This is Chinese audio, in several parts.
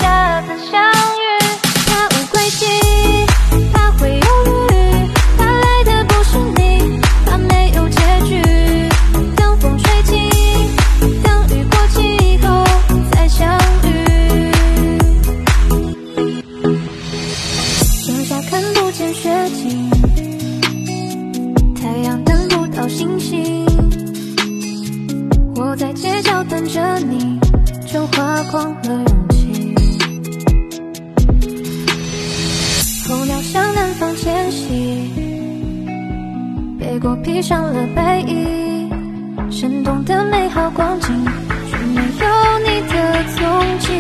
下次相遇，怕无归期，怕会犹豫，怕来的不是你，怕没有结局。等风吹起，等雨过气后再相遇，剩下看不见雪景，太阳等不到星星，我在街角等着你，就花光了勇气。候鸟向南方迁徙，背过披上了白衣，生动的美好光景，却没有你的踪迹。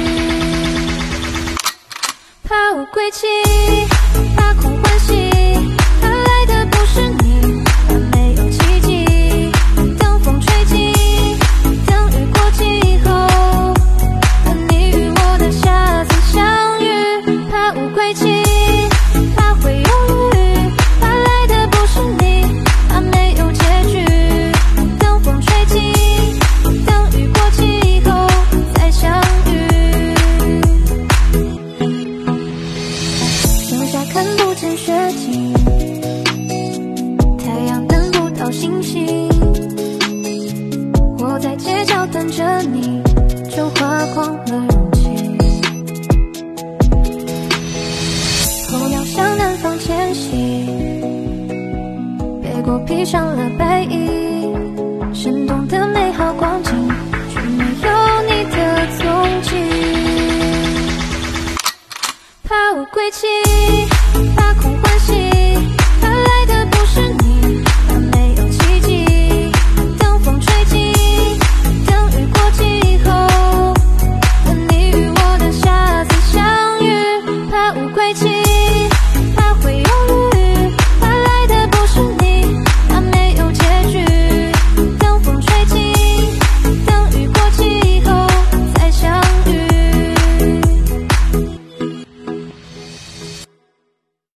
怕无归期，怕空欢喜，怕来的不是你，怕没有奇迹。等风吹起，等雨过气后，等你与我的下次相遇。怕无归期，怕会犹豫，怕来的不是你，怕没有结局。等风吹起，等雨过气后再相遇，剩下看不见雪景，太阳等不到星星，我在街角等着你，就花光了勇气。候鸟向南方迁徙，背过披上了白衣，生动的美好光景，却没有你的踪迹。怕无归期。